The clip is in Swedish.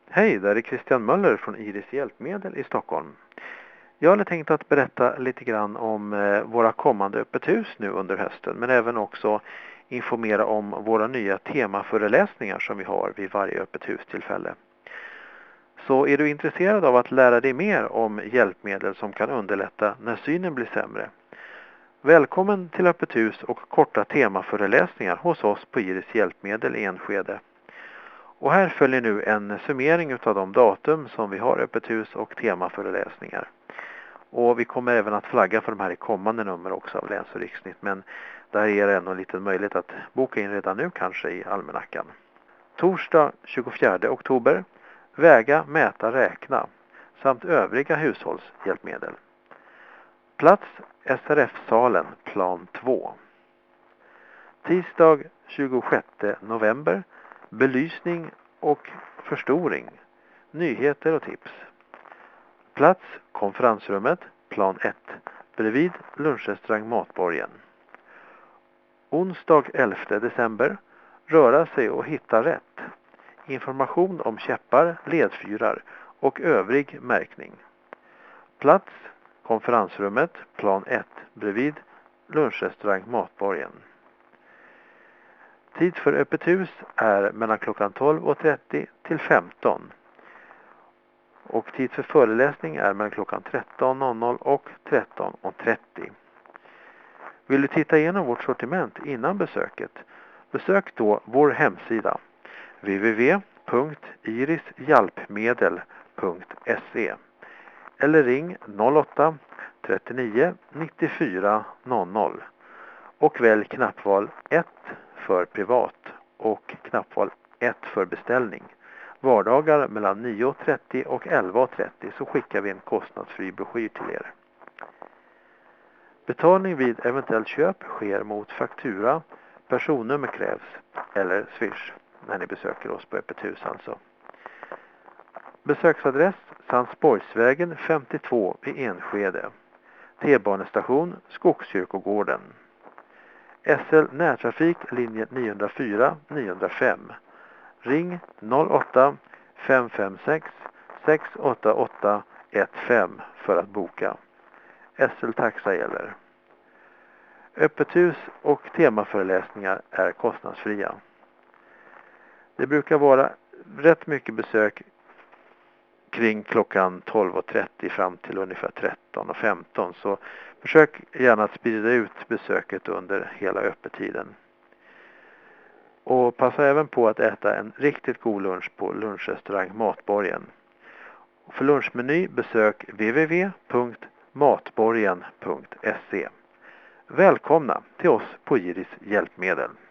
Hej, där är Christian Möller från Iris Hjälpmedel i Stockholm. Jag hade tänkt att berätta lite grann om våra kommande öppet hus nu under hösten, men även också informera om våra nya temaföreläsningar som vi har vid varje öppet hustillfälle. Så är du intresserad av att lära dig mer om hjälpmedel som kan underlätta när synen blir sämre? Välkommen till öppet hus och korta temaföreläsningar hos oss på Iris Hjälpmedel i Enskede. Och här följer nu en summering av de datum som vi har öppet hus och temaföreläsningar. Och vi kommer även att flagga för de här i kommande nummer också av Läns- och Riksnytt, men där är det ändå en liten möjlighet att boka in redan nu kanske i almanackan. Torsdag 24 oktober, väga, mäta, räkna samt övriga hushållshjälpmedel. Plats SRF-salen, plan 2. Tisdag 26 november, belysning och förstoring, nyheter och tips. Plats konferensrummet, plan 1, bredvid lunchrestaurang Matborgen. Onsdag 11 december, röra sig och hitta rätt. Information om käppar, ledfyrar och övrig märkning. Plats konferensrummet, plan 1, bredvid lunchrestaurang Matborgen. Tid för öppet hus är mellan klockan 12.30 till 15. Och tid för föreläsning är mellan klockan 13.00 och 13.30. Vill du titta igenom vårt sortiment innan besöket? Besök då vår hemsida www.irishjalpmedel.se eller ring 08 39 94 00 och välj knappval 1 för privat och knappval 1 för beställning. Vardagar mellan 9.30 och 11.30 så skickar vi en kostnadsfri broschyr till er. Betalning vid eventuellt köp sker mot faktura, personnummer krävs eller Swish när ni besöker oss på öppet hus alltså. Besöksadress Sandsborgsvägen 52 i Enskede. T-banestation Skogskyrkogården. SL närtrafik linje 904-905. Ring 08 556 688 15 för att boka. SL taxa gäller. Öppet hus och temaföreläsningar är kostnadsfria. Det brukar vara rätt mycket besök kring klockan 12.30 fram till ungefär 13.15. Så försök gärna att sprida ut besöket under hela öppettiden. Och passa även på att äta en riktigt god lunch på lunchrestaurang Matborgen. För lunchmeny besök www.matborgen.se. Välkomna till oss på Iris Hjälpmedel.